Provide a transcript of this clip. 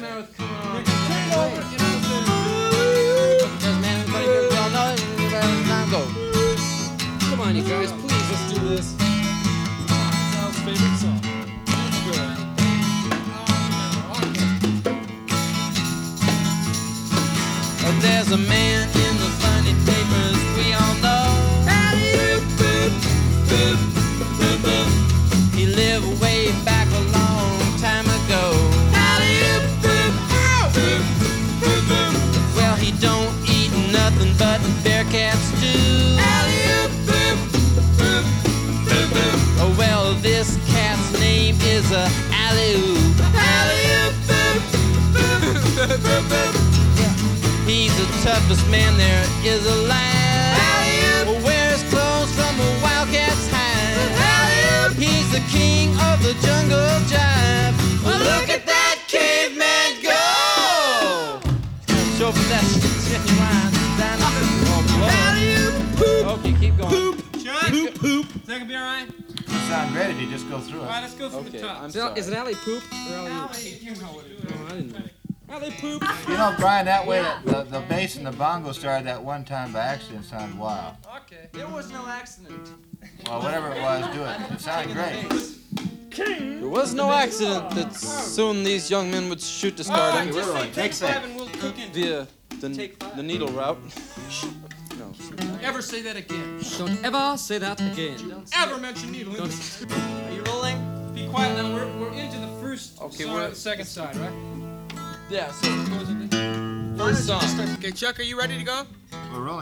Mammoth, come on. Turn it over. Come on, you guys, please, let's do this. Sal's favorite song. Let's go. There's a man in the funny papers we all know. He lived way back a long time ago. Well, he don't eat nothing but bear-cat stew. Oh, well, this cat's name is Alley-oop. He's the toughest man there is alive. Wears clothes from a wildcat's hide. He's the king of the jungle jive. Look at that caveman go! Show for that genuine dinosaur. Okay, keep going. Poop, poop. Is that gonna be all right? It'll sound great if you just go through All it. right, let's go from the Okay, top. I'm sorry. Is it alley poop or alley oop? You know what it is. Oh, I didn't know. Alley poop. You know, Brian, that way the bass and the bongo started that one time by accident sounded wild. Okay. There was no accident. Well, whatever it was, do it. It sounded great. There was no accident that soon these young men would shoot to start Alright, him just say Take take six. 5 and we'll cook in. via the needle route. No. Ever say that again. Don't ever say that again. Ever mention needle. Don't. Are you rolling? Be quiet now. We're into the first Okay, song we're- of the second side, right? Yeah, so first song. Okay, Chuck, are you ready to go? We're rolling.